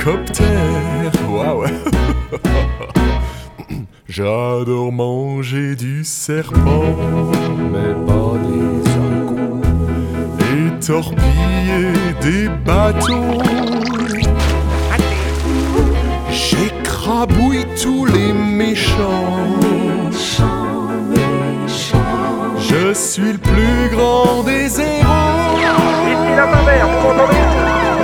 hélicoptère. Waouh. J'adore manger du serpent, mais pas des haricots. Et torpiller des bateaux. J'écrabouille tous les méchants. Je suis le plus grand des héros. Ici la main mère, vous m'entendez?